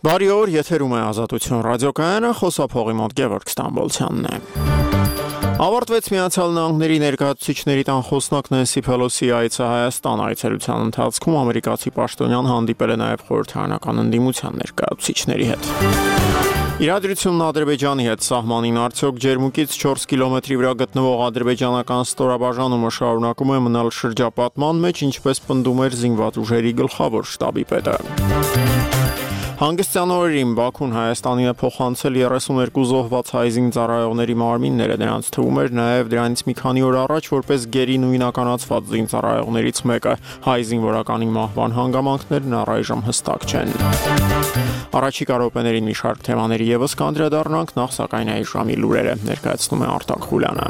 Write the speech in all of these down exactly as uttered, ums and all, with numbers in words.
Բարի օր, եթերում է Ազատություն ռադիոկայանը, խոսափողի մոտ Գևորգ Ստամբոլցյանն է։ Ավարտվեց Միացյալ Նահանգների ներկայացուցիչների տան խոսնակ Նենսի Փելոսի այցը Հայաստան։ Այցելության ընթացքում ամերիկացի պաշտոնյան հանդիպել է նաև խորհրդարանական ընդդիմության ներկայացուցիչների հետ։ Իրադրությունն Ադրբեջանի հետ սահմանին արդյոք ջերմուկից չորս կիլոմետրի վրա գտնվող ադրբեջանական ստորաբաժանումը շարունակում է մնալ շրջապատման մեջ, ինչպես պնդում էր զինված ուժերի գլխավոր շտաբի պետը։ Հանգստյան օրերին Բաքուն Հայաստանին է փոխանցել երեսուներկու զոհված հայ զինծառայողների մարմինները, նրանց թվում էր նաև դրանից մի քանի օր առաջ որպես գերի նույնականացված զինծառայողներից մեկը։ Հայ զինվորականի մահվան հանգամանքներն առայժմ հստակ չեն։ Առաջիկա րոպեներին մի շարք թեմաների ևս կանդրադառնանք, նախ սակայն այս ժամի լուրերը ներկայացնում է Արտակ Խուլյանը։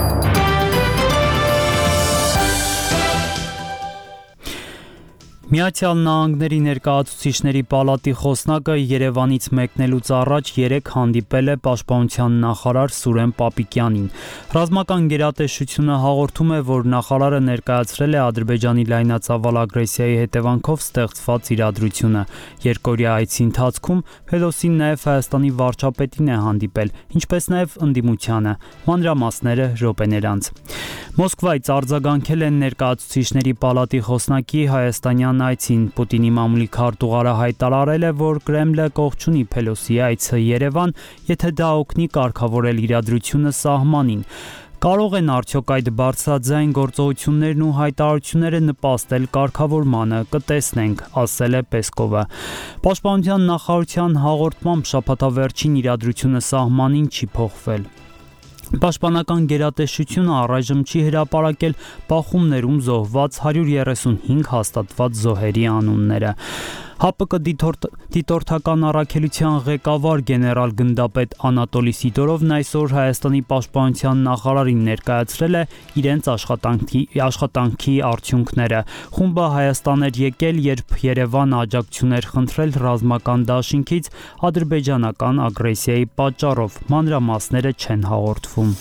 Միացյալ Նահանգների ներկայացուցիչների պալատի խոսնակը Երևանից մեկնելուց առաջ երեկ հանդիպել է պաշտպանության նախարար Սուրեն Պապիկյանին։ Ռազմական գերատեսչությունը հաղորդում է, որ նախարարը ներկայացրել է Ադրբեջանի լայնածավալ ագրեսիայի հետևանքով ստեղծված իրադրությունը։ Երկօրյա այցի ընթացքում Փելոսին նաև Հայաստանի վարչապետին է հանդիպել, ինչպես նաև ընդդիմությանը։ Մանրամասները րոպեներ անց։ Մոսկվայից արձագանքել են ներկայացուցիչների պալատի խոսնակի հայաստանյան այցին։ Պուտինի մամուլի քարտուղարը հայտարարել է, որ Կրեմլը կողջունի Փելոսի այցը Երևան, եթե դա օգնի կարգավորել իրադրությունը սահմանին։ Կարող են արդյոք այդ բարձրաձայն գործողություններն ու հայտարարությունները նպաստել կարգավորմանը, կտեսնենք, ասել է Պեսկովը։ Պաշտպանության նախարարության հաղորդմամբ շաբաթավերջին իրադրությունը սահմանին չի փոխվել։ Պաշտպանական գերատեսչությունը առայժմ չի հրապարակել բախումներում զոհված հարյուր երեսունհինգ հաստատված զոհերի անունները։ ՀԱՊԿ դիտորդական առաքելության ղեկավար գեներալ գնդապետ Անատոլի Սիդորովն այսօր Հայաստանի պաշտպանության նախարարին ներկայացրել է իրենց աշխատանքի, աշխատանքի արդյունքները։ Խումբը Հայաստան էր եկել, երբ Երևանը աջակցություն էր խնդրել ռազմական դաշինքից ադրբեջանական ագրեսիայի պատճառով։ Մանրամասները չեն հաղորդվում։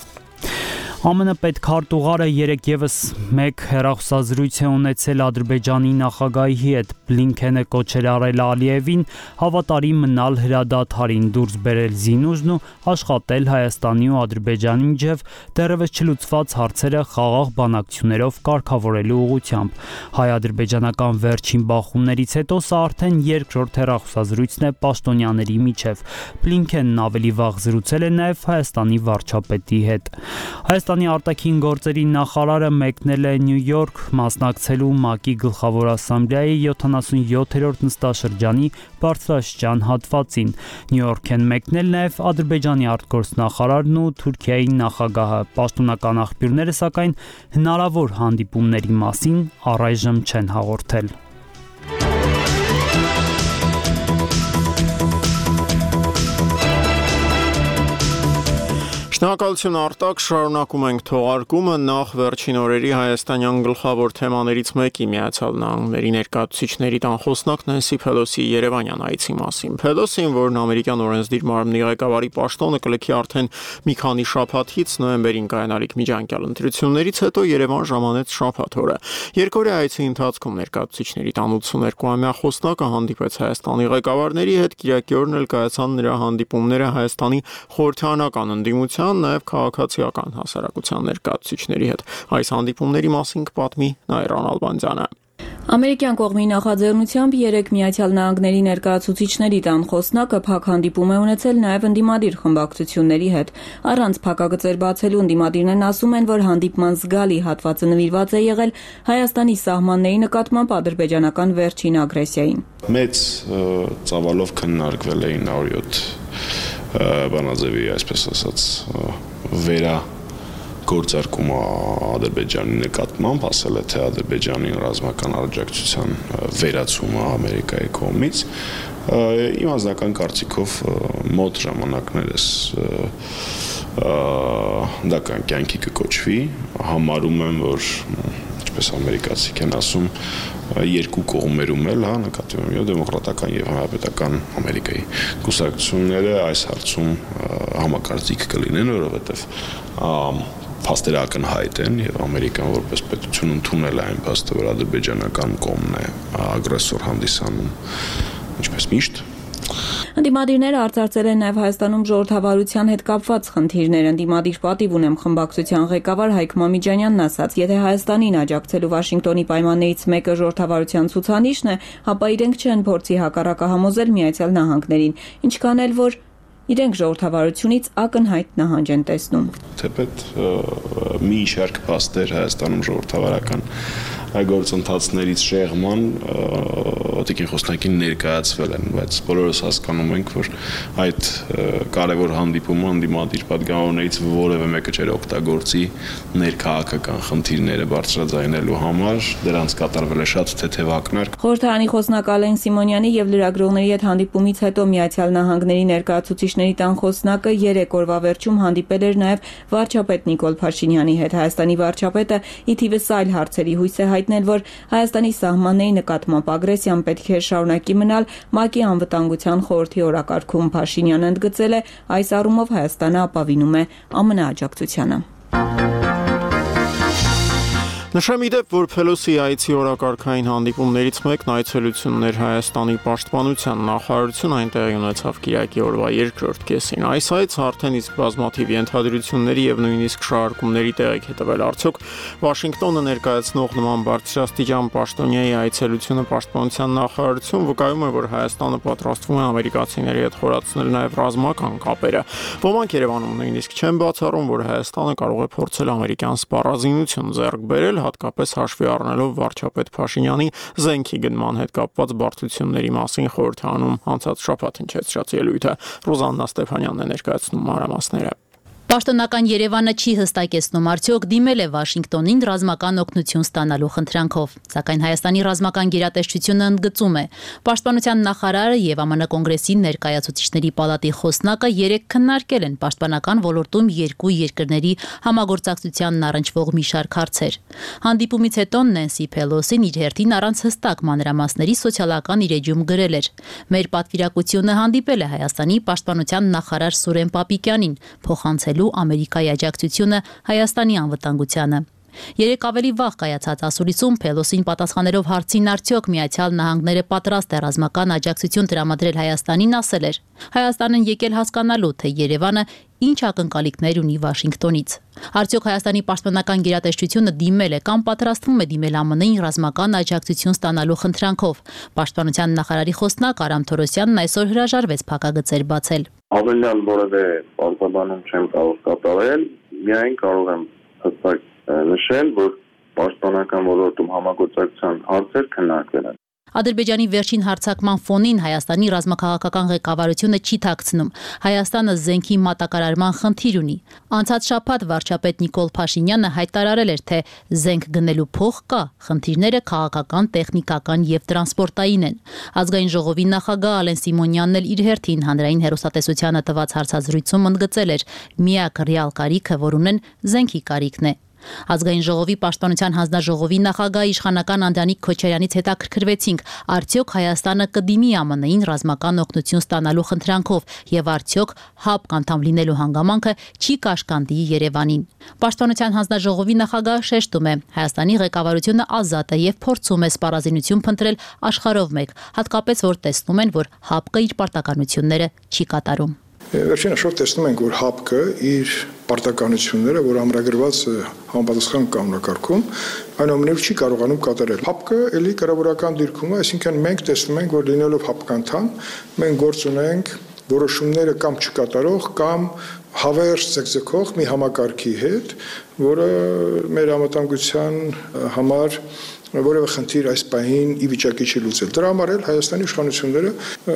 ԱՄՆ պետքարտուղարը երեկ ևս մեկ հեռախոսազրույց է ունեցել Ադրբեջանի նախագահի հետ։ Բլինքենը կոչել արել Ալիևին հավատարիմ մնալ հրադադարին, դուրս բերել զինուժն ու աշխատել Հայաստանի ու Ադրբեջանի միջև դեռևս չլուծված հարցերը խաղաղ բանակցություններով կարգավորելու ուղղությամբ։ Հայ-ադրբեջանական վերջին բախումներից հետո սա արդեն երկրորդ հեռախոսազրույցն է պաշտոնյաների միջև։ Բլինքենն ավելի վաղ զրուցել է նաև Հայաստանի վարչապետի հետ։ Հայաստանի արտաքին գործերի նախարարը մեկնել է Նյու Յորք մասնակցելու ՄԱԿ-ի գլխավոր ասամբլեայի յոթանասունյոթերորդ նստաշրջանի բարձրաստիճան հատվածին։ Նյու Յորք են մեկնել նաև Ադրբեջանի արտգործնախարարն ու Թուրքիայի նախագահը։ Պաշտոնական աղբյուրները սակայն հնարավոր հանդիպումների մասին առայժմ չեն հաղորդել։ Շնորհակալություն Արտակ, շարունակում ենք թողարկումը։ Նախ վերջին օրերի հայաստանյան գլխավոր թեմաներից մեկի Միացյալ Նահանգների ներկայացուցիչների տան խոսնակ Նենսի Փելոսի Երևանյան այցի մասին։ Փելոսին, որն ամերիկյան օրենսդիր մարմնի ղեկավարի պաշտոնը կլքի արդեն մի քանի շաբաթից, նոյեմբերին կայանալիք միջանկյալ ընտրություններից հետո Երևան ժամանեց շաբաթ օրը։ Երկօրյա այցի ընթացքում ներկայացուցիչների տան ութսուներկուամյա խոսնակը հանդիպեց Հայաստանի ղեկավարների հետ, Կիրակի օրն էլ կայացան նրա հանդիպումները Հայաստանի խորհրդարանական ընդդիմության, նաև քաղաքացիական հասարակության ներկայացուցիչների հետ։ Այս հանդիպումների մասին կպատմի Նայրան Ալբանդյանը։ Ամերիկյան կողմի նախաձեռնությամբ երեք Միացյալ Նահանգների ներկայացուցիչների տան խոսնակը փակ հանդիպում է ունեցել նաև ընդդիմադիր խմբակցությունների հետ։ Առանց փակագծեր բացելու ընդդիմադիրներն ասում են, որ հանդիպման զգալի հատվածը նվիրված է եղել Հայաստանի սահմանների նկատմամբ ադրբեջանական վերջին ագրեսիային։ Մեծ ծավալով քննարկվել էին նորյոթ բանաձևի, այսպես ասած, վերա գործարկումը Ադրբեջանի նկատմամբ, ասել է, թե Ադրբեջանի ռազմական աջակցության վերացումը Ամերիկայի կողմից։ Իմ անձնական կարծիքով մոտ ժամանակներս դա կյանքի կկոչվի, համարում եմ, որ ինչպես ամերիկացիք են ասում, երկու կողմերում էլ, հա, նկատի ունեմ դեմոկրատական եւ հանրապետական Ամերիկայի կուսակցությունները այս հարցում համակարծիք կլինեն, որովհետեւ փաստերը ակնհայտ են եւ Ամերիկան որպես պետություն ընդունել է այն փաստը, որ ադրբեջանական կողմն է ագրեսոր հանդիսանում, ինչպես միշտ։ Ընդդիմադիրները արձարծել են նաև Հայաստանում ժողովրդավարության հետ կապված խնդիրներ։ Ընդդիմադիր պատիվ ունեմ խմբակցության ղեկավար Հայկ Մամիջանյանն ասաց, եթե Հայաստանին աջակցելու Վաշինգտոնի պայմաններից մեկը ժողովրդավարության ցուցանիշն է, ապա իրենք չեն փորձի հակառակը համոզել Միացյալ Նահանգներին, ինչքան էլ որ իրենք ժողովրդավարությունից ակնհայտ նահանջ են տեսնում։ Թեպետ մի շարք փաստեր Հայաստանում ժողովրդավարական գործընթացներից շեղման Տիկին Խոսնակին ներկայացվել են, բայց բոլորս հասկանում ենք, որ այդ կարևոր հանդիպումը ընդդիմադիր պատգամավորներից որևէ մեկը չէր օգտագործի ներքաղաքական խնդիրները բարձրաձայնելու համար, դրանց կատարվել է շատ թեթև ակնարկ։ Խորհրդարանի խոսնակ Ալեն Սիմոնյանի եւ լրագրողների հետ հանդիպումից հետո Միացյալ Նահանգների ներկայացուցիչների տան խոսնակը երեք օրվա վերջում հանդիպել էր նաեւ վարչապետ Նիկոլ Փաշինյանի հետ։ Հայաստանի վարչապետը ի թիվս այլ հարցերի հույս է հայտնել, որ Հայաստանի սահմանների նկատմամբ ագրեսիան պետք է շարունակի մնալ ՄԱԿ-ի անվտանգության խորհրդի օրակարգում։ Փաշինյանը ընդգծել է, այս առումով Հայաստանը ապավինում է ԱՄՆ աջակցությանը։ Նշեմ ի դեպ, որ Փելոսի այցի օրակարգային հանդիպումներից մեկն այցելությունն էր Հայաստանի պաշտպանության նախարարություն, այնտեղ ունեցավ կիրակի օրվա երկրորդ կեսին։ Այս այցը արդեն իսկ բազմաթիվ ենթադրությունների եւ նույնիսկ շարժումների տեղիք է տվել։ Արդյոք Վաշինգտոնը ներկայացնող նման բարձրաստիճան պաշտոնյայի այցելությունը պաշտպանության նախարարություն վկայում է, որ Հայաստանը պատրաստվում է ամերիկացիների հետ խորացնել նաեւ ռազմական կապերը։ Ոմանք Երևանում նույնիսկ չեն բացառում, որ Հայաստանը կարող է փորձել ամերիկյան սպառազինություն ձեռք բերել, հատկապես հաշվի առնելով վարչապետ Փաշինյանի զենքի գնման հետ կապված բարդությունների մասին խորհրդանում անցած շաբաթ հնչեցրած ելույթը։ Ռոզաննա Ստեփանյանն է ներկայացնում մանրամասները։ Պաշտոնական Երևանը չի հստակեցնում, արդյոք դիմել է Վաշինգտոնին ռազմական օգնություն ստանալու խնդրանքով, սակայն Հայաստանի ռազմական գերատեսչությունը ընդգծում է, պաշտպանության նախարարը եւ ԱՄՆ կոնգրեսի ներկայացուցիչների պալատի խոսնակը երեք քննարկել են պաշտպանական ոլորտում երկու երկրների համագործակցությանն առնչվող մի շարք հարցեր։ Հանդիպումից հետո Նենսի Փելոսին իր հերթին առանց հստակ մանրամասների սոցիալական իր էջում գրել էր. «Մեր պատվիրակությունը հանդիպել է Հայաստանի պաշտպանության նախարար Սուրեն Պապիկյանին, փոխանցել Ամերիկայի աջակցությունը Հայաստանի անվտանգությանը»։ Երեք ավելի վաղ կայացած ասուլիսում Փելոսին պատասխանելով հարցին արդյոք Միացյալ Նահանգները պատրաստ է ռազմական աջակցություն տրամադրել Հայաստանին, ասել էր. «Հայաստանն եկել հասկանալու, թե Երևանը ինչ ակնկալիքներ ունի Վաշինգտոնից։ Արդյոք Հայաստանի պաշտպանական գերատեսչությունը դիմել է կամ պատրաստվում է դիմել ԱՄՆ-ին ռազմական աջակցություն ստանալու խնդրանքով»։ Պաշտպանության նախարարի խոսնակ Արամ Թորոսյանն այսօր հրաժարվեց փակագծեր բացել։ Ավելյալ որևէ արձագանք չեմ կարող կատարել, միայն կարող եմ հստակ նշել, որ պաշտպանական ոլորտում համագործակցության հարցեր քննարկվել են։ Ադրբեջանի վերջին հարձակման ֆոնին Հայաստանի ռազմաքաղաքական ղեկավարությունը չի թաքցնում։ Հայաստանը զենքի մատակարարման խնդիր ունի։ Անցած շաբաթ վարչապետ Նիկոլ Փաշինյանը հայտարարել էր, թե զենք գնելու փող կա, խնդիրները քաղաքական, տեխնիկական եւ տրանսպորտային են։ Ազգային ժողովի նախագահ Ալեն Սիմոնյանն էլ իր հերթին հանրային հեռուստատեսությանը տված հարցազրույցում ընդգծել էր. «Միակ ռեալ կարիքը, որ ունեն, զենքի կարիքն է»։ Ազգային ժողովի պաշտպանության հանձնաժողովի նախագահ իշխանական Անդրանիկ Քոչարյանից հետաքրքրվեցինք, արդյոք Հայաստանը կդիմի ԱՄՆ-ին ռազմական օգնություն ստանալու խնդրանքով եւ արդյոք ՀԱՊԿ անդամ լինելու հանգամանքը չի կաշկանդի Երևանին։ Պաշտպանության հանձնաժողովի նախագահը շեշտում է, Հայաստանի ղեկավարությունը ազատ է եւ փորձում է սպառազինություն փնտրել աշխարհով մեկ, հատկապես որ տեսնում են, որ ՀԱՊԿ իր պարտականությունները չի կատարում։ Վերջին հաշվով տեսնում ենք, որ ՀԱՊԿ-ը իր պարտականությունները, որ ամրագրված է համապատասխան կանոնակարգում, այնուամենայնիվ չի կարողանում կատարել։ ՀԱՊԿ-ը էլի կառավարական դիրքում է, այսինքն մենք տեսնում ենք, որ լինելով ՀԱՊԿ անդամ, մենք գործ ունենք որոշումները կամ չկատարող կամ հավերժ ձգձգող մի համակարգի հետ, որը մեր անվտանգության համար որևէ խնդիր այս պահին ի վիճակի չի լուծել։ Դրա համար էլ Հայաստանի իշխանությունները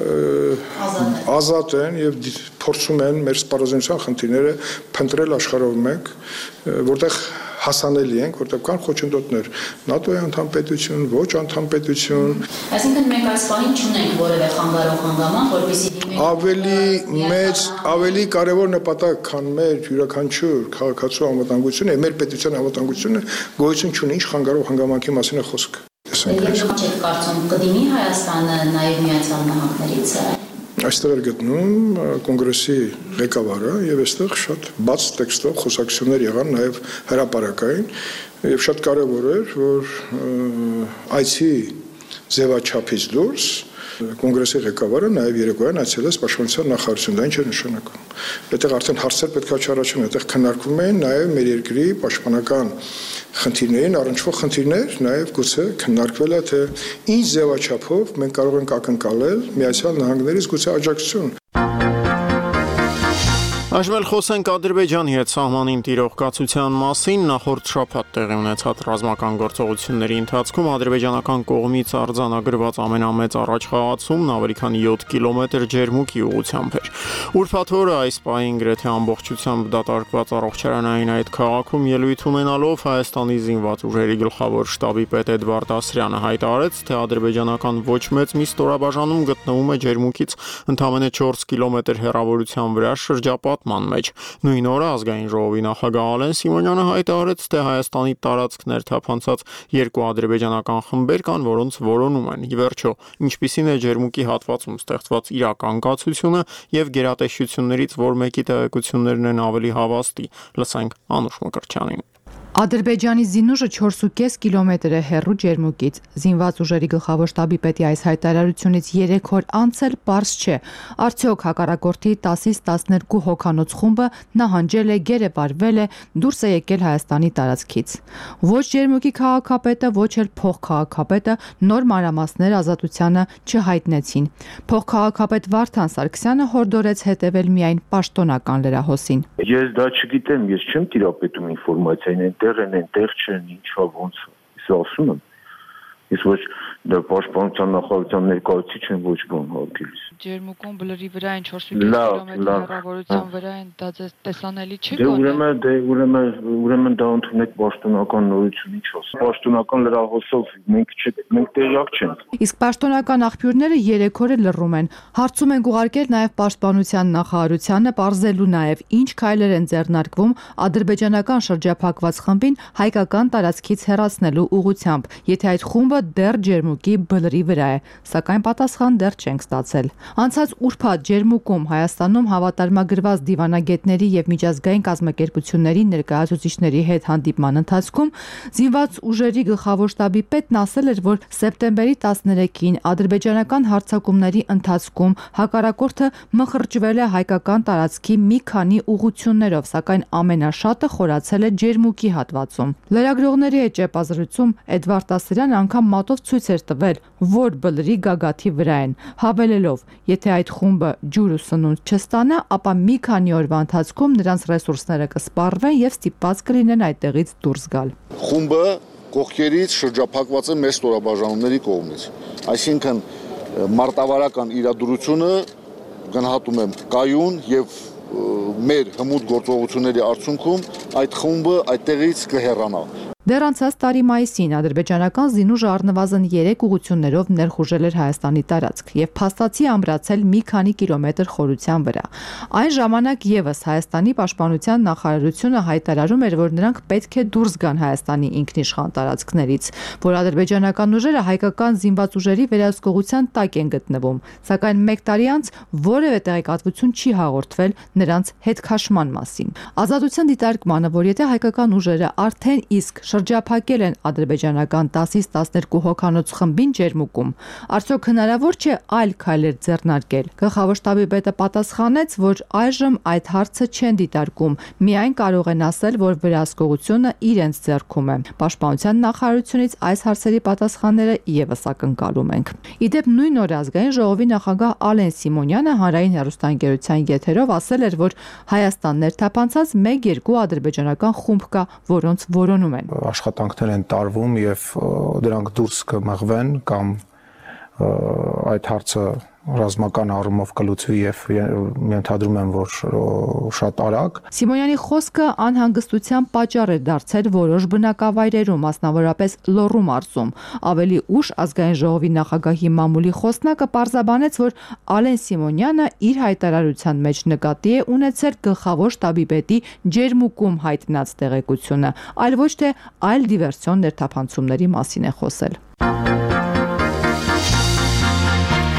ազատ են եւ փորձում են մեր սպառազինության խնդիրները փնտրել աշխարհով մեկ, որտեղ հասանելի ենք, որտեղ կան խոչընդոտներ, ՆԱՏՕ-ի անդամպետություն, ոչ անդամպետություն։ Այսինքն մենք այս պահին չունենք որևէ խանգարող հանգամանք, որպեսզի դիմենք ավելի մեծ, ավելի կարևոր նպատակ, քան մեր յուրաքանչյուր քաղաքացու անվտանգությունը, մեր պետության անվտանգությունը գոյություն չունի, ինչ խանգարող հանգամանքի մասին է խոսքը։ Եվ չեք կարծում կդիմի Հայաստանը նաև Միացյալ Նահանգներից։ Այստեղ էր գտնում կոնգրեսի ղեկավարը եւ այստեղ շատ բաց տեքստով խոսակցություններ եղան նաեւ հրապարակային եւ շատ կարեւոր էր որ այցի ձևաչափից դուրս Կոնգրեսի ղեկավարը նաև երեկոյան այցելեց Պաշտպանության նախարարություն, դա ինչ է նշանակում։ Այդտեղ արդեն հարցեր պետք է չառաջում, այդտեղ քննարկվում են նաև մեր երկրի պաշտպանական խնդիրներին առնչվող խնդիրներ, նաև գուցե քննարկվել է, թե ինչ ձևաչափով մենք կարող ենք ակնկալել Միացյալ Նահանգներից գուցե աջակցություն։ Այժմ խոսենք Ադրբեջանի հետ սահմանին տիրող կացության մասին։ Նախորդ շաբաթ տեղի ունեցած ռազմական գործողությունների ընթացքում ադրբեջանական կողմից արձանագրված ամենամեծ առաջխաղացումն ավելի քան յոթ կիլոմետր ջերմուկի ուղղությամբ էր։ Ուրբաթ օրը այս պահին գրեթե ամբողջությամբ դատարկված առողջարանային այդ քաղաքում ելույթ ունենալով Հայաստանի զինված ուժերի գլխավոր շտաբի պետ Էդվարդ Ասրյանը հայտարարեց, թե ադրբեջանական ոչ մեծ մի ստորաբաժանում գտնվում է ջերմուկից ընդամենը չորս կիլոմետր հեռավորության վրա շրջապատման մեջ։ Նույն օրը ազգային ժողովի նախագահ Ալեն Սիմոնյանը հայտարարեց, թե Հայաստանի տարածքներ թափանցած երկու ադրբեջանական խմբեր կան, որոնց որոնում են։ Ի վերջո, ինչպիսին է ջերմուկի հատվածում ստեղծված իրական կացությունը եւ գերատեսչություններից որ մեկի տեղեկություններն են ավելի հավաստի։ Լսենք Անուշ Մկրտչյանին։ Ադրբեջանի զինուժը չորս ու կես կիլոմետր է հեռու ջերմուկից։ Զինված ուժերի գլխավոր շտաբի պետի այս հայտարարությունից երեք օր անց էլ պարզ չէ, արդյոք հակառակորդի տասից տասներկու հոգանոց խումբը նահանջել է, գերեվարվել է, դուրս է եկել Հայաստանի տարածքից։ Ոչ ջերմուկի քաղաքապետը, ոչ էլ փոխքաղաքապետը նոր մանրամասներ ազատությանը չհայտնեցին։ Փոխքաղաքապետ Վարդան Սարգսյանը հորդորեց հետևել միայն պաշտոնական լրահոսին։ Ես դա չգիտեմ, ես չեմ տիրապետում ինֆորմացիային, այնտեղ են, այնտեղ չեն, ինչա ոնց։ Ես ասում եմ։ Ես ոչ դա պաշտպանության նախարարության ներկայացուցիչ են, ոչ բան հարգելիս։ Ջերմուկում բլրի վրա են չորս ու կես կիլոմետր հեռավորության վրա են, դա ձեզ տեսանելի չի գոնե։ Դե ուրեմն, դե ուրեմն, ուրեմն դա ընդունեք պաշտոնական նորություն, ինչ ասեմ։ Պաշտոնական լրահոսով մենք մենք տեղյակ չենք։ Իսկ պաշտոնական աղբյուրները երեք օր լռում են։ Հարցում են ուղարկել նաև պաշտպանության նախարարությանը, ողջելու նաև ինչ քայլեր են ձեռնարկվում ադրբեջանական շրջափակված խմբին հայկական տարածքից հեռացնելու ուղղությամբ, եթե այդ խումբը դեռ ջերմուկի բլրի վրա է, սակայն պատասխան դեռ չենք ստացել։ Անցած ուրբաթ ջերմուկում Հայաստանում հավատարմագրված դիվանագետների եւ միջազգային կազմակերպությունների ներկայացուցիչների հետ հանդիպման ընթացքում զինված ուժերի գլխավոր շտաբի պետն ասել էր, որ սեպտեմբերի տասներեքին ադրբեջանական հարձակումների ընթացքում հակառակորդը մխրճվել է հայկական տարածքի մի քանի ուղղություններով, սակայն ամենաշատը խորացել է ջերմուկի հատվածում։ Լրագրողների հետ ճեպազրույցում Էդվարդ Ասրյանը անգամ մատով ցույց էր տվել, որ բլրի գագաթի վրա են, հավելելով, եթե այդ խումբը ջուր ու սնունդ չստանա, ապա մի քանի օրվա ընթացքում նրանց ռեսուրսները կսպառվեն եւ ստիպված կլինեն այդտեղից դուրս գալ։ Խումբը կողքերից շրջափակված է մեր ստորաբաժանումների կողմից, այսինքն մարտավարական իրադրությունը գնահատում եմ կայուն եւ մեր հմուտ գործողությունների արդյունքում այդ խումբը այդտեղից կհեռանա։ Դեռ անցած տարի մայիսին ադրբեջանական զինուժը առնվազն երեք ուղղություններով ներխուժել էր Հայաստանի տարածք եւ փաստացի ամրացել մի քանի կիլոմետր խորության վրա։ Այն ժամանակ եւս Հայաստանի պաշտպանության նախարարությունը հայտարարում էր, որ նրանք պետք է դուրս գան Հայաստանի ինքնիշխան տարածքներից, որ ադրբեջանական ուժերը հայկական զինված ուժերի վերահսկողության տակ են գտնվում, սակայն մեկ տարի անց որևէ տեղեկատվություն չի հաղորդվել նրանց հետքաշման մասին։ Ազատության դիտարկմանը, որ եթե հայկական ուժերը արդեն իսկ շրջափակել են ադրբեջանական տասից տասներկու հոգանոց խմբին ջերմուկում, արդյոք հնարավոր չէ այլ քայլեր ձեռնարկել։ Գլխավոր շտաբի պետը պատասխանեց, որ այժմ այդ հարցը չեն դիտարկում, միայն կարող են ասել, որ վերահսկողությունը իրենց ձեռքում է։ Պաշտպանության նախարարությունից այս հարցերի պատասխանները եւս ակնկալում ենք։ Իդեպ նույն օրը ազգային ժողովի նախագահ Ալեն Սիմոնյանը հանրային հեռուստաընկերության եթերով ասել էր, որ Հայաստան ներթափանցած մեկ-երկու ադրբեջանական խումբ կա, որոնց որոնում են։ Աշխատանքներ են տարվում եւ դրանք դուրս կմղվեն կամ այդ հարցը ռազմական առումով կլուծվի եւ ենթադրում եմ, որ շատ արագ։ Սիմոնյանի խոսքը անհանգստության պատճառ է դարձել որոշ բնակավայրերում, մասնավորապես Լոռու մարզում։ Ավելի ուշ ազգային ժողովի նախագահի մամուլի խոսնակը պարզաբանեց, որ Ալեն Սիմոնյանը իր հայտարարության մեջ նկատի է ունեցել գլխավոր շտաբի պետի ջերմուկում հայտնած տեղեկությունը, այլ ոչ թե այլ դիվերսիոն ներթափանցումների մասին է խոսել։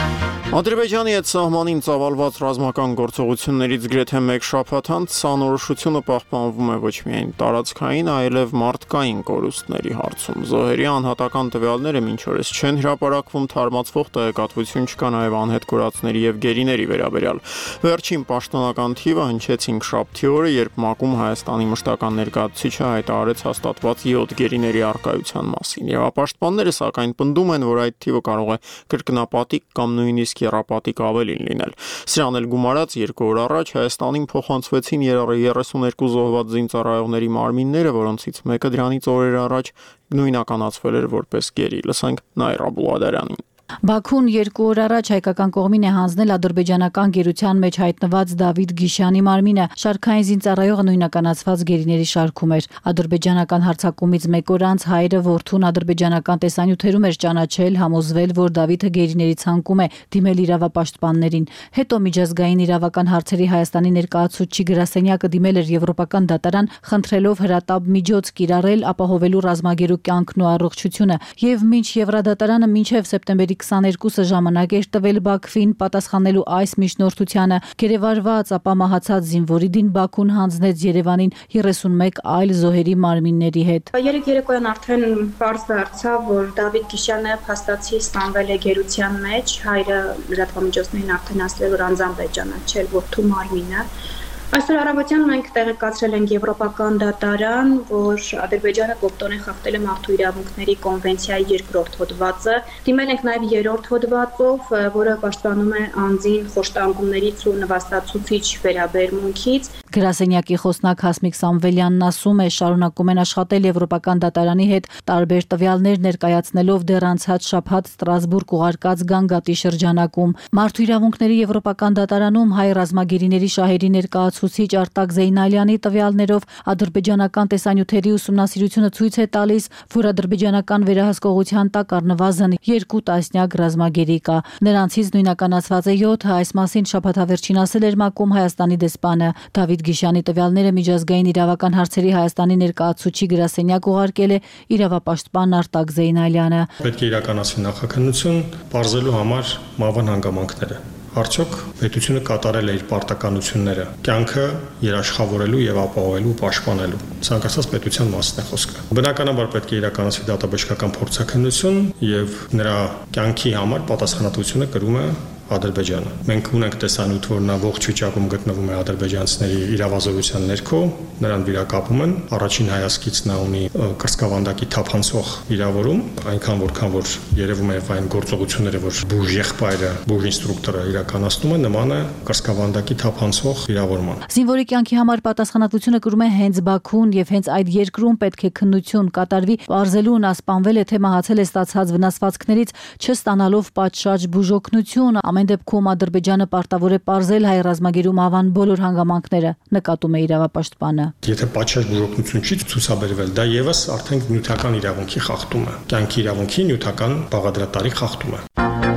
Ադրբեջանի հետ սահմանին ծավալված ռազմական գործողություններից գրեթե մեկ շաբաթ անց անորոշությունը պահպանվում է ոչ միայն տարածքային, այլև մարդկային կորուստների հարցում։ Զոհերի անհատական տվյալները մինչ օրս չեն հրապարակվում, թարմացվող տեղեկատվություն չկա նաև անհետ կորածների եւ գերիների վերաբերյալ։ Վերջին պաշտոնական թիվը հնչեց հինգշաբթի օրը, երբ ՄԱԿ-ում Հայաստանի մշտական ներկայացուցիչը հայտարարեց հաստատված յոթ գերիների առկայության մասին։ Իրավապաշտպանները սակայն պնդում են, որ այդ թիվը կարող է կրկնապատիկ կամ նույնիսկ երապատիկ ավելին լինել։ Սրան էլ գումարած երկու օր առաջ Հայաստանին փոխանցվեցին երեսուներկու զոհված զինծառայողների մարմինները, որոնցից մեկը դրանից օրեր առաջ նույնականացվել էր որպես գերի։ Լսենք Նայր Աբուլադարյանին։ Բաքուն երկու օր առաջ հայկական կողմին է հանձնել ադրբեջանական գերության մեջ հայտնված Դավիթ Գիշյանի մարմինը։ Շարքային զինծառայողը նույնականացված գերիների շարքում էր։ Ադրբեջանական հարձակումից մեկ օր անց հայրը որդուն ադրբեջանական տեսանյութերում էր ճանաչել, համոզվել, որ Դավիթը գերիների ցանկում է դիմել իրավապաշտպաններին։ Հետո միջազգային իրավական հարցերի Հայաստանի ներկայացուցիչի գրասենյակը դիմել էր Եվրոպական դատարան, խնդրելով հրատապ միջոց կիրառել ապահովելու ռազմագերու կյանքն ու առողջությունը, եւ մինչ Եվրադատարանը մինչև սեպտեմբերի քսաներկուսը ժամանակ էր տվել Բաքվին պատասխանելու այս միջնորդությանը, գերեվարված ապա մահացած զինվորի դին Բաքուն հանձնեց Երևանին երեսունմեկ այլ զոհերի մարմինների հետ։ Երեք երեկոյան արդեն պարզ դարձավ, որ Դավիթ Գիշյանը փաստացի ստանվել է գերության մեջ, հայրը լրատվամիջոցներին արդեն ասել, որ անձամբ է ճանաչել որդու մարմինը։ Այսօր առավոտյան մենք տեղեկացրել ենք Եվրոպական դատարան, որ Ադրբեջանը կոպտորեն խախտել է մարդու իրավունքների կոնվենցիայի երկրորդ հոդվածը։ Դիմել ենք նաև երրորդ հոդվածով, որը պաշտպանում է անձին խոշտանգումներից ու նվաստացուցիչ վերաբերմունքից։ Գրասենյակի խոսնակ Հասմիկ Սամվելյանն ասում է, շարունակում են աշխատել Եվրոպական դատարանի հետ, տարբեր տվյալներ ներկայացնելով դեռ անցած շաբաթ Ստրասբուրգ ուղարկած գանգատի շրջանակում։ Մարդու իրավունքների Եվրոպական դատարանում հայ ռազմագերիների շահերի ներկայացուցիչ Արտակ Զեյնալյանի տվյալներով ադրբեջանական տեսանյութերի ուսումնասիրությունը ցույց է տալիս, որ ադրբեջանական վերահսկողության տակ առնվազն երկու տասնյակ ռազմագերի կա։ Նրանցից նույնականացված է յոթը, այս մասին շաբաթավերջին ասել էր ՄԱԿ-ում Հայաստանի դեսպանը։ Դավիթ Գիշյանի տվյալները միջազգային իրավական հարցերի Հայաստանի ներկայացուցիչի գրասենյակ ուղարկել է իրավապաշտպան Արտակ Զեյնալյանը։ Պետք է իրականացվի նախաքննություն, բարձելու համար մավան հանգամանքները։ Արդյոք պետությունը կատարել է իր պարտականությունները կյանքը երաշխավորելու եւ ապահովելու, պաշտպանելու։ Ցանկացած պետության մասն է խոսքը։ Բնականաբար պետք է իրականացվի դատաբժշկական փորձաքննություն եւ նրա կյանքի համար պատասխանատվությունը կրում է Ադրբեջանը։ Մենք ունենք տեսանյութ, որ նա ողջ վիճակում գտնվում է ադրբեջանցիների իրավազորության ներքո, նրան վիրակապում են։ Առաջին հայացքից նա ունի կրծքավանդակի թափանցող վիրավորում, այնքան որքան որ երևում է այն գործողությունները, որ բուժ եղբայրը, բուժ ինստրուկտորը իրականացնում է, նման է կրծքավանդակի թափանցող վիրավորման։ Զինվորի կյանքի համար պատասխանատվությունը կրում է հենց Բաքուն եւ հենց այդ երկրում պետք է քննություն կատարվի, ողջելու նա սպանվել է թե մահացել է ստացած վնասվածքներից, չստանալով պատշաճ բուժօգնություն։ Ամեն դեպքում Ադրբեջանը պարտավոր է պարզել հայ ռազմագերու մահվան բոլոր հանգամանքները, նկատում է իրավապաշտպանը։ Եթե պատշաճ բուժօգնություն չի ցուցաբերվել, դա եւս արդեն նյութական իրավունքի խախտում է։ Կյանքի իրավունքի նյութական բաղադրատարի խախտում է։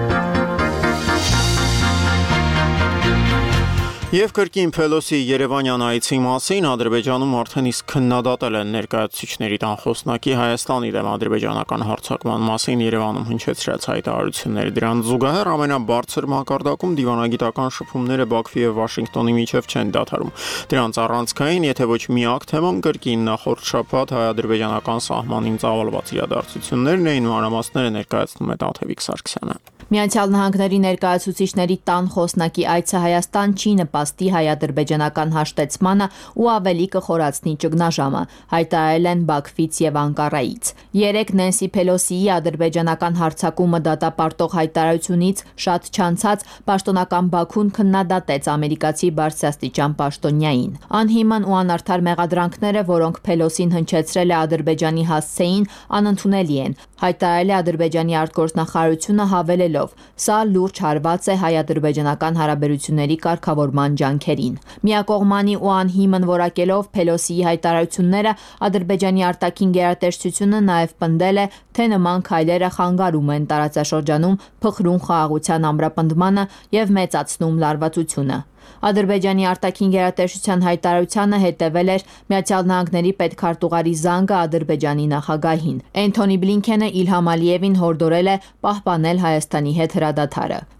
Եվ կրկին Փելոսի Երևանյան այցի մասին Ադրբեջանում արդեն իսկ քննադատել են ներկայացուցիչների տան խոսնակի Հայաստանի դեմ ադրբեջանական հարձակման մասին Երևանում հնչեցրած հայտարարությունները։ Դրան զուգահեռ ամենաբարձր մակարդակում դիվանագիտական շփումները Բաքվի եւ Վաշինգտոնի միջև չեն դադարում։ Դրանց առանցքային, եթե ոչ միակ թեման կրկին նախորդ շաբաթ հայ-ադրբեջանական սահմանին ծավալված իրադարձություններն էին, մանրամասները ներկայացնում է Տաթևիկ Սարգսյանը։ Միացյալ Նահանգների ներկայացուցիչների տան խոսնակի այցը Հայաստան չի նպաստի հայ-ադրբեջանական հաշտեցմանը ու ավելի կխորացնի ճգնաժամը, հայտարարել են Բաքվից եւ Անկարայից։ Երեկ Նենսի Փելոսիի ադրբեջանական հարձակումը դատապարտող հայտարարությունից շատ չանցած պաշտոնական Բաքուն քննադատեց ամերիկացի բարձրաստիճան պաշտոնյային։ Անհիմն ու անարդար մեղադրանքները, որոնք Փելոսին հնչեցրել է Ադրբեջանի հասցեին, անընդունելի են, հայտարարել է Ադրբեջանի արտգործնախարարությունը հավելելով. Սա լուրջ հարված է հայ-ադրբեջանական հարաբերությունների կարգավորման ջանքերին։ Միակողմանի ու անհիմն որակելով Փելոսիի հայտարարությունները Ադրբեջանի արտաքին գերատեսչությունը նաև պնդել է, թե նման քայլերը խանգարում են տարածաշրջանում փխրուն խաղաղության ամրապնդմանը եւ մեծացնում լարվածությունը։ Ադրբեջանի արտաքին գերատեսչության հայտարարությանը հետևել էր Միացյալ Նահանգների պետքարտուղարի զանգը Ադրբեջանի նախագահին։ Էնթոնի Բլինքենը Իլհամ Ալիևին հորդորել է պահպանել Հայաստանի հետ հրադադարը։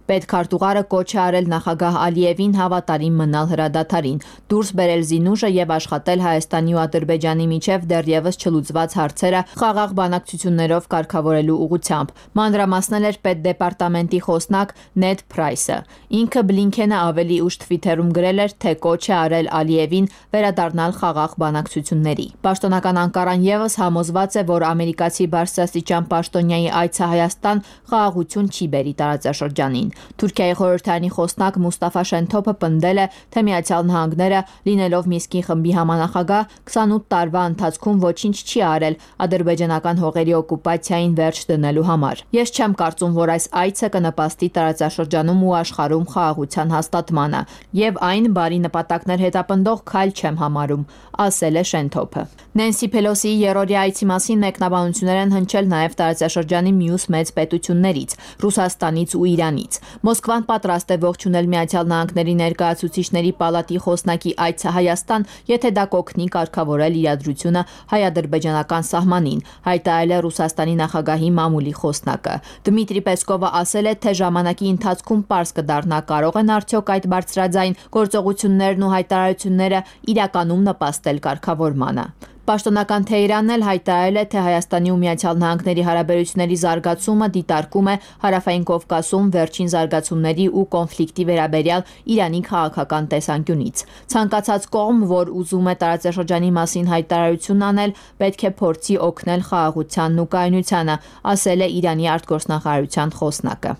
Պետքարտուղարը կոչ է արել նախագահ Ալիևին հավատարիմ մնալ հրադադարին, դուրս բերել զինուժը եւ աշխատել Հայաստանի ու Ադրբեջանի միջև դեռևս չլուծված հարցերը խաղաղ բանակցություններով կարգավորելու ուղղությամբ։ Մանրամասնել էր պետդեպարտամենտի խոսնակ Նեդ Փրայսը։ Ինքը Բլինքենը ավելի ուշ Թվիթերում գրել էր, թե կոչ է արել Ալիևին վերադառնալ խաղաղ բանակցությունների։ Պաշտոնական Անկարան եւս համոզված է, որ ամերիկացի բարձրաստիճան պաշտոնյայի այցը Հայաստան խաղաղություն չի բերի տարածաշրջանին։ Թուրքիայի խորհրդարանի խոսնակ Մուստաֆա Շենթոփը պնդել է, թե Միացյալ Նահանգները, լինելով Մինսկի խմբի համանախագահ, քսանութ տարվա ընթացքում ոչինչ չի արել ադրբեջանական հողերի օկուպացիային վերջ դնելու համար։ Ես չեմ կարծում, որ այս այցը կնպաստի տարածաշրջանում ու աշխարհում խաղաղության հաստատմանը, եւ այն բարի նպատակներ հետապնդող քայլ չեմ համարում, ասել է Շենթոփը։ Նենսի Փելոսիի երրորդյա այցի մասին մեկնաբանություններ են հնչել նաև տարածաշրջանի մյուս մեծ պետություններից՝ Ռուսաստանից ու Իրանից։ Մոսկվան պատրաստ է ողջունել Միացյալ Նահանգների ներկայացուցիչների պալատի խոսնակի այցը Հայաստան, եթե դա կօգնի կարգավորել իրադրությունը հայ-ադրբեջանական սահմանին, հայտարարել է Ռուսաստանի նախագահի մամուլի խոսնակը։ Դմիտրի Պեսկովը ասել է, թե ժամանակի ընթացքում պարզ կդառնա կարող են արդյոք այդ բարձրաձայն գործողություններն ու հայտարարությունները իրականում նպաստել կարգավորմանը։ Պաշտոնական Թեհրանն էլ հայտարարել է, թե Հայաստանի ու Միացյալ Նահանգների հարաբերությունների զարգացումը դիտարկում է Հարավային Կովկասում վերջին զարգացումների ու կոնֆլիկտի վերաբերյալ Իրանի քաղաքական տեսանկյունից։ Ցանկացած կողմ, որ ուզում է տարածաշրջանի մասին հայտարարություն անել, պետք է փորձի օգնել խաղաղությանն ու կայունությանը, ասել է Իրանի արտգործնախարարության խոսնակը։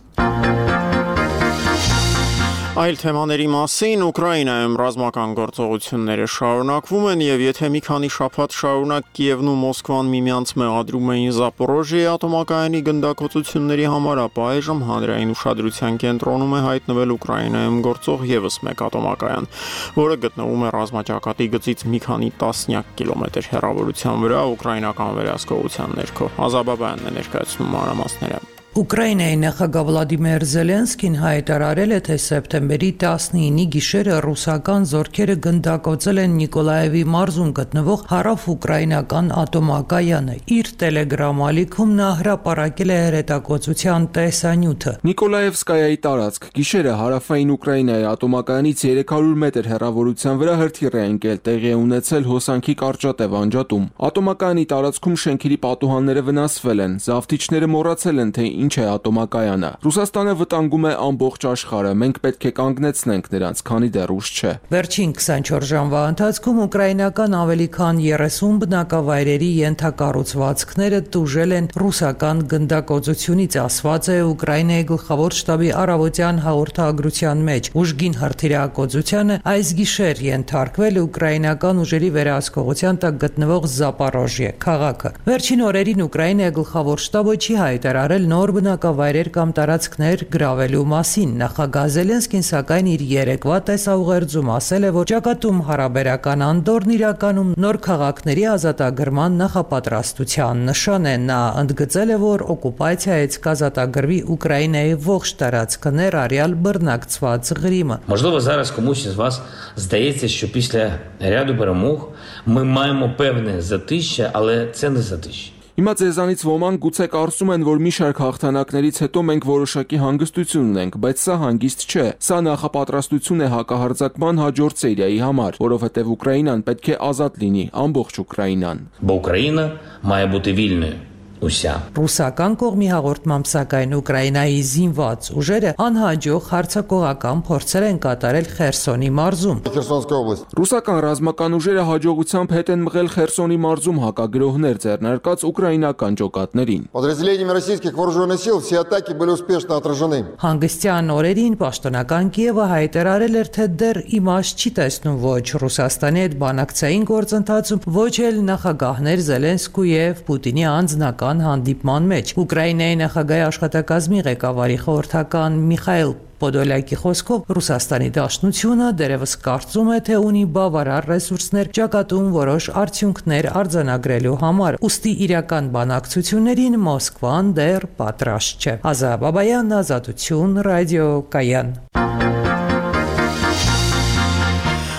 Այլ թեմաների մասին Ուկրաինայում ռազմական գործողությունները շարունակվում են եւ եթե մի քանի շաբաթ շարունակ Կիևն ու Մոսկվան միմյանց մեղադրում էին Զապորոժիեի ատոմակայանի գնդակոծությունների համար, ապա այժմ հանրային ուշադրության կենտրոնում է հայտնվել Ուկրաինայում գործող եւս մեկ ատոմակայան, որը գտնվում է ռազմաճակատի գծից մի քանի տասնյակ կիլոմետր հեռավորության վրա ուկրաինական վերահսկողության ներքո։ Ազաբաբյանն է ներկայացնում մանրամասները։ Ուկրաինայի նախագահ Վլադիմիր Զելենսկին հայտարարել է, թե սեպտեմբերի տասնինի գիշերը ռուսական զորքերը գնդակոծել են Նիկոլաևի մարզում գտնվող հարավ-ուկրաինական ատոմակայանը։ Իր տելեգրամ ալիքում նա հրապարակել է հրետակոծության տեսանյութը։ Նիկոլաևսկայայի տարածք գիշերը հարավային Ուկրաինայի ատոմակայանից երեք հարյուր մետր հեռավորության վրա հրթիռ է ընկել, տեղի է ունեցել հոսանքի կարճատև անջատում։ Ատոմակայանի տարածքում շենքերի պատուհանները վնասվել են, զավթիչները մոռացել են, թե ինչ է ատոմակայանը։ Ռուսաստանը վտանգում է ամբողջ աշխարհը, մենք պետք է կանգնեցնենք նրանց, քանի դեռ ուշ չէ։ Վերջին քսանչորս ժամվա ընթացքում ուկրաինական ավելի քան երեսուն բնակավայրերի ենթակառուցվածքները տուժել են ռուսական գնդակոծությունից, ասված է Ուկրաինայի գլխավոր շտաբի առավոտյան հաղորդագրության մեջ։ Ուժգին հրթիռակոծությանը այս գիշեր ենթարկվել ուկրաինական ուժերի վերահսկողության տակ գտնվող Զապորոժիե քաղաքը։ Վերջին օրերին Ուկրաինայի գլխավոր շտաբը չի հայտարարել նոր բնակավայրեր կամ տարածքներ գրավելու մասին։ Նախագահ Զելենսկին սակայն իր երեկվա տեսաուղերձում ասել է, որ ճակատում հարաբերական անդորն իրականում նոր քաղաքների ազատագրման նախապատրաստության նշան է։ Նա ընդգծել է, որ օկուպացիայից կազատագրվի Ուկրաինայի ողջ տարածքը, ներառյալ բռնակցված Ղրիմը։ Можливо, зараз комусь із вас здається, що після ряду перемог ми маємо певне затища, але це не затища. Հիմա ձեզանից ոմանք գուցե կարծում են, որ մի շարք հաղթանակներից հետո մենք որոշակի հանգստություն ունենք, բայց սա հանգիստ չէ։ Սա նախապատրաստություն է հակահարձակման հաջորդ սերիայի համար, որովհետև Ուկրաինան պետք է ազատ լինի, ամբողջ Ուկրաինան։ Бо Україна має бути вільною. Ռուսական կողմի հաղորդմամբ սակայն Ուկրաինայի զինված ուժերը անհաջող հարձակողական փորձեր են կատարել Խերսոնի մարզում։ Ռուսական ռազմական ուժերը հաջողությամբ հետ են մղել Խերսոնի մարզում հակագրոհներ ձեռնարկած ուկրաինական ջոկատներին։ Հանգստյան օրերին պաշտոնական Կիևը հայտարարել էր, թե դեռ իմաստ չի տեսնում ոչ Ռուսաստանի հետ բանակցային գործընթացում, ոչ էլ նախագահներ Զելենսկու եւ Պուտինի անձնական հանդիպման մեջ։ Ուկրաինայի նախագահի աշխատակազմի ղեկավարի խորհրդական Միխայիլ Պոդոլյակի խոսքով Ռուսաստանի Դաշնությունը դերևս կարծում է, թե ունի բավարար ռեսուրսներ ճակատում որոշ արդյունքներ արձանագրելու համար, ուստի իրական բանակցություններին Մոսկվան դեռ պատրաստ չէ։ Ազատ Բաբայան, Ազատություն, Ռադիո Կայան։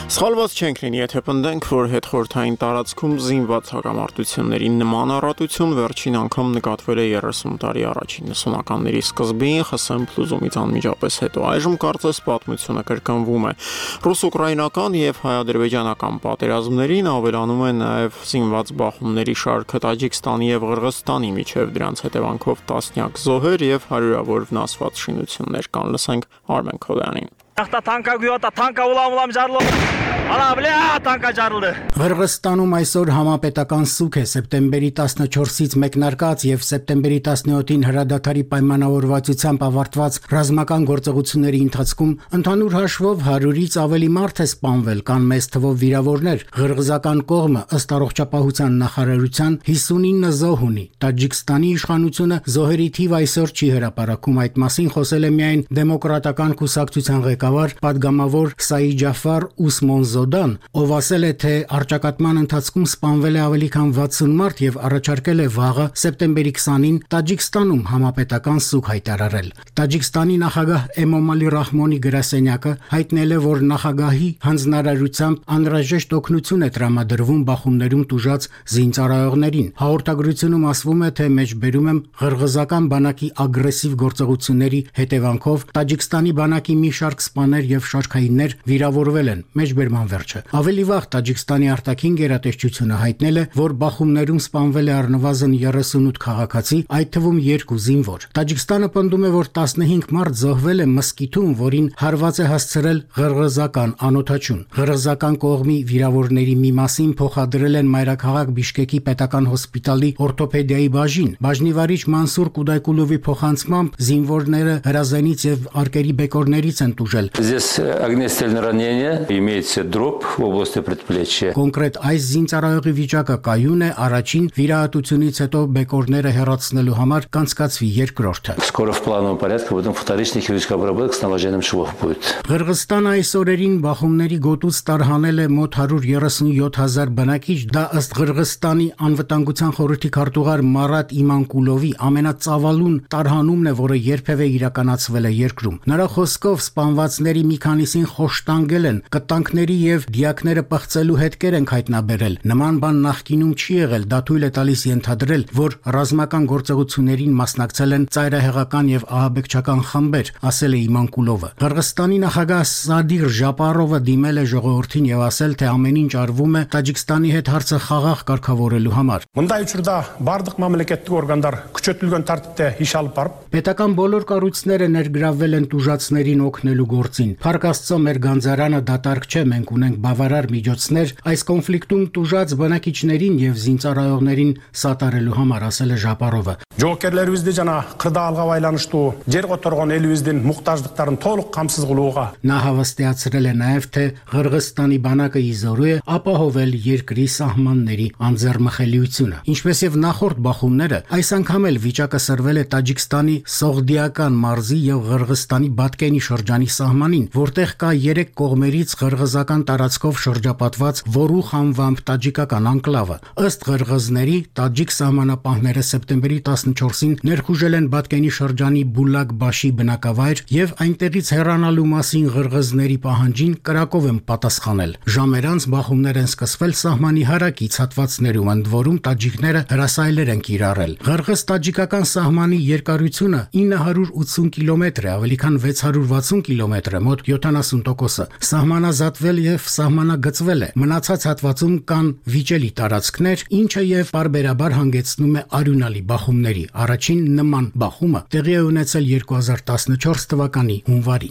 Սխալված չենք լինի, եթե պնդենք, որ հետխորհրդային տարածքում զինված հակամարտությունների նման առատություն վերջին անգամ նկատվել է երեսուն տարի առաջ իննսունականների սկզբին ԽՍՀՄ փլուզումից անմիջապես հետո։ Այժմ կարծես պատմությունը կրկնվում է։ Ռուս-ուկրաինական եւ հայ-ադրբեջանական պատերազմներին ավելանում է նաեւ զինված բախումների շարքը Տաջիկստանի եւ Ղրղստանի միջև, դրանց հետևանքով տասնյակ զոհեր եւ հարյուրավոր վնասված շինություններ կան։ Լսենք Արմեն Քոլյանին։ Ախտա տանկա գյուտա տանկա ուլամ ուլամ ջարլո Արա բլա տանկա ջարլը Ղրղստանում այսօր համապետական սուկ է սեպտեմբերի տասնչորսից մեկնարկած եւ սեպտեմբերի տասնյոթին հրադադարի պայմանավորվածությամբ ավարտված ռազմական գործողությունների ընթացքում ընդհանուր հաշվով հարյուրից ավելի մարդ է սպանվել, կան մեծ թվով վիրավորներ։ Ղրղզական կողմը ըստ առողջապահության նախարարության հիսունինը զոհ ունի։ Տաջիկստանի իշխանությունը զոհերի թիվ այսօր չի հրապարակում, այդ մասին խոսել է միայն դեմոկրատական կուսակցության ղեկավար պատգամավոր Սաիջաֆար Ուսմոնզոդան, ով ասել է, թե առճակատման ընթացքում սպանվել է ավելի քան վաթսուն մարդ եւ առաջարկել է վաղը սեպտեմբերի քսանին Տաջիկստանում համապետական սուկ հայտարարել։ Տաջիկստանի նախագահ Էմոմալի Ռահմոնի գրասենյակը հայտնել է, որ նախագահի հանձնարարությամբ անհրաժեշտ օգնություն է տրամադրվում բախումներում տուժած զինծառայողներին։ Հաղորդագրությունում ասվում է, թե մեջբերում եմ ղրղզական բանակի ագրեսիվ գործողությունների հետևանքով Տաջիկստանի բանակի մի շարք սպաներ եւ շարքայիններ վիրավորվել են։ Մեջբերման վերջը։ Ավելի վաղ Տաջիկստանի արտաքին գերատեսչությունը հայտնել է, որ բախումներում սպանվել է առնվազն երեսունութ քաղաքացի, այդ թվում երկու զինվոր։ Տաջիկստանը պնդում է, որ տասնհինգ մարդ զոհվել է մսկիթում, որին հարված է հասցրել ղրղզական անօթաչուն։ Ղրղզական կողմի վիրավորների մի մասին փոխադրել են մայրաքաղաք Բիշկեկի պետական հոսպիտալի օրթոպեդիայի բաժին։ Բաժնիվարիչ Մանսուր Կուդայկուլովի փոխանցմամբ զինվորները հրազենից եւ արկերի բեկորներից են տուժել։ Здесь огнестрельное ранение, имеется дробь в области предплечья. Կոնկրետ այս զինծառայողի վիճակը կայուն է, առաջին վիրահատությունից հետո բեկորները հեռացնելու համար կանցկացվի երկրորդը։ Скоро в плановом порядке потом вторичная хирургическая обработка с наложением швов будет. Ղրղստանը այս օրերին բախումների գոտուց տարհանել է մոտ հարյուր երեսունյոթ հազար բնակիչ, դա ըստ Ղրղստանի անվտանգության խորհրդի քարտուղար Մարատ Իմանկուլովի ամենածավալուն տարհանումն է, որը երբևէ իրականացվել է երկրում։ Նրա խոսքով սպանվածների մի քանիսին խոշտանգել են, կտանքների եւ դիակները պղծելու հետքեր են հայտնաբերել։ Նման բան նախկինում չի եղել, դա թույլ է տալիս ենթադրել, որ ռազմական գործողություններին մասնակցել են ծայրահեղական եւ ահաբեկչական խմբեր, ասել է Իմանկուլովը։ Ղրղստանի նախագահ Սադիղ Ժապարովը դիմել է ժողովրդին եւ ասել, թե ամեն ինչ արվում է Տաջիկստանի հետ հարցը խաղաղ կարգավորելու համար։ Մնդայ ուչուրդա բարդıq մամլեկեttік օրգանдар күчөтүлгөн тартипте иш алып барып պետական բոլոր կառույցները ներգրավվել են տուժածներին օգնելու գործին։ Փառք Աստծո, մեր գանձարանը դատարկ չէ, մենք ունենք բավարար միջոցներ այս կոնֆլիկտում տուժած բնակիչներին եւ զինծառայողներին սատարելու համար, ասել է Ժապարովը։ Жоокерлерибизди жана кырда алга байланыштуу жер которгон элибиздин муктаждыктарын толук камсыз кылууга Նա հավաստիացրել է նաեւ, թե Ղրղստանի բանակը իզորու է ապահովել երկրի սահմանների անձեռմխելիությունը։ Ինչպես եւ նախորդ բախումները, այս անգամ էլ վիճակը սրվել է Տաջիկստանի Սողդիական մարզի եւ Ղրղստանի Բատկենի շրջանի սահմանին, որտեղ կա երեք կողմերից ղրղզական տարածքով շրջապատված Որուխ անվամբ տաջիկական անկլավը։ Ըստ ղրղզների, տաջիկ սահմանապահները սեպտեմբերի տասնչորսին ներխուժել են Բատկենի շրջանի Բուլակ-Բաշի բնակավայր եւ այնտեղից հեռանալու մասին ղրղզների պահանջին կրակով են պատասխանել։ Ժամեր անց բախումներ են սկսվել սահմանի հարակից հատվածներում, ընդ որում տաջիկները հրասայլեր են կիրառել։ Ղրղզ-տաջիկական սահմանի երկարությունը ինը հարյուր ութսուն կիլոմետր է, ավելի քան վեց հարյուր վաթսուն կիլոմետր է, մոտ յոթանասուն տոկոսը։ Սահմանազատվել եւ սահմանագծվել է։ Մնացած հատվածում կան վիճելի տարածքներ, ինչը եւ բարբերաբար հանգեցնում է արյունալի բախումների։ Առաջին նման բախումը տեղի է ունեցել երկու հազար տասնչորս թվականի հունվարին։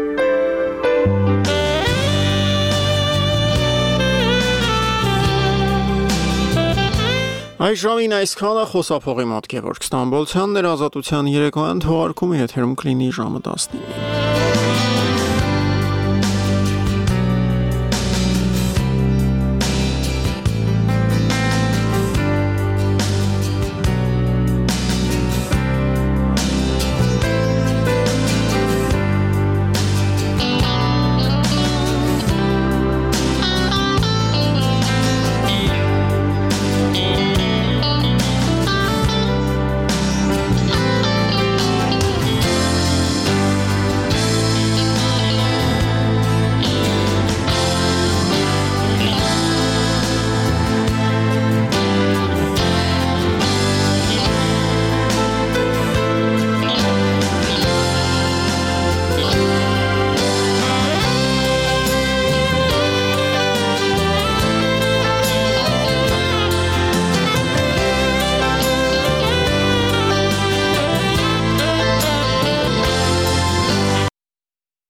Այս ժամին այսքանը խոսափողի մոտ Գևորգ Ստամբոլցյանն էր Ազատության երեկոյան թողարկումը եթերում կլինի ժամը տասնինը։